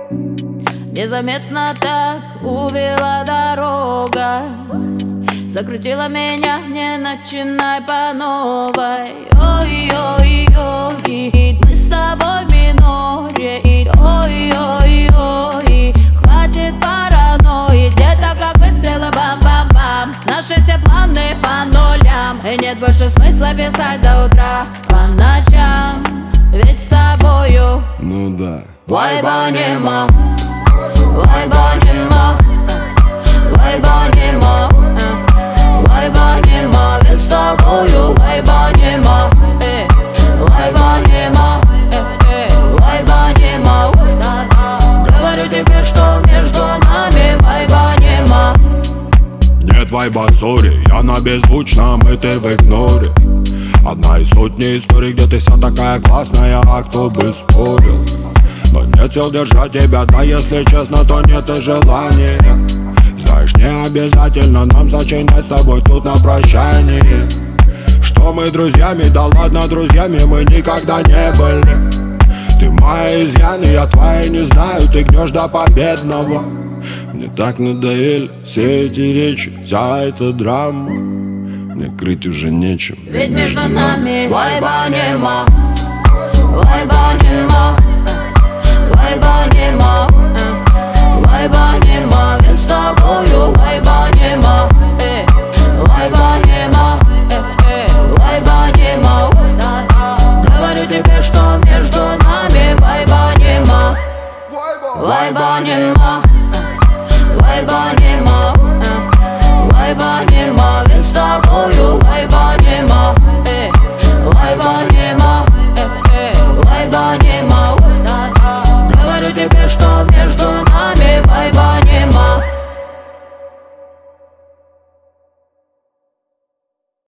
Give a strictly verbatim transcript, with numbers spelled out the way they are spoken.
Незаметно так увела дорога, закрутила меня, не начинай по новой. Ой-ой-ой, мы с тобой в миноре. Ой-ой-ой, хватит паранойи, где-то как выстрелы, бам-бам-бам. Наши все планы по нулям, и нет больше смысла писать до утра по ночам, ведь с тобою ну да. вайба нема, вайба нема, вайба нема, вайба нема, ведь с тобою вайба нема, вайба нема, вайба нема. Говорю тебе, что между нами вайба нема. Нет вайба, сори, я на беззвучном, и ты в игноре. Одна из сотни историй, где ты вся такая классная, а кто бы спорил. Но нет сил держать тебя, да если честно, то нет и желания. Знаешь, не обязательно нам сочинять с тобой тут на прощании, что мы друзьями, да ладно друзьями мы никогда не были. Ты мои изъяны, я твои не знаю, ты гнешь до победного. Мне так надоели все эти речи, вся эта драма, мне крыть уже нечем, ведь между нами вайба нема, вайба нема, вайба нема, вайба нема, ведь с тобою вайба нема.